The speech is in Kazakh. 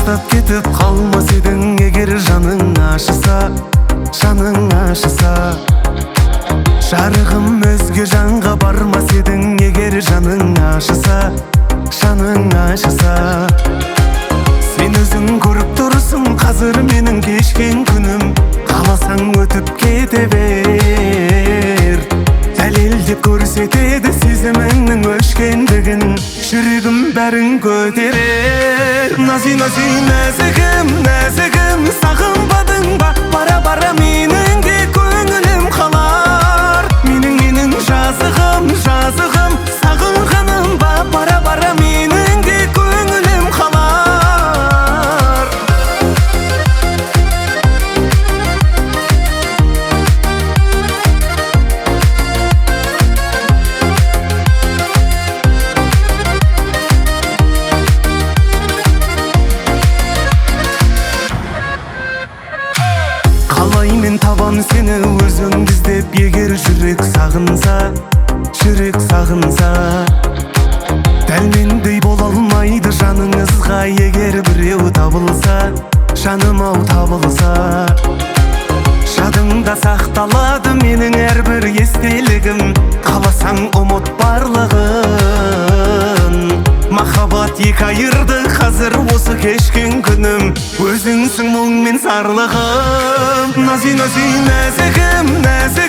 таштап кетіп қалмас едің егер жаның ашыса, жаның ашыса. Жарығым өзге жанға бармас едің егер жаның ашыса, жаның ашыса. Сен өзің көріп тұрсың қазір менің кешкен күнім, қаласаң өтіп кете бер. Дәлелдеп көрсетеді сезіміңнің өшкендігін, жүрегім бәрін көтерер. Нази, нази, нәзігім, нәзігім, сағынбадың ба? Бара-бара менің де көңілім қалар. Менің жазығым, жазығым, сағынғаным ба? Бара-бара менің де көңілім қалар. Қалай мен табам сені өзіңді іздеп, егер жүрек сағынса, жүрек сағынса. Дәл мендей бола алмайды жаныңызға егер біреу табылса, жаным-ау табылса. Жадыңда сақталады менің әрбір естелігім, қаласаң ұмыт барлығын. Махаббат екі айырды қазір осы кешкен күнім, өзіңсің мұң мен сарлығым. Нази, нази, нәзігім, нәзігім.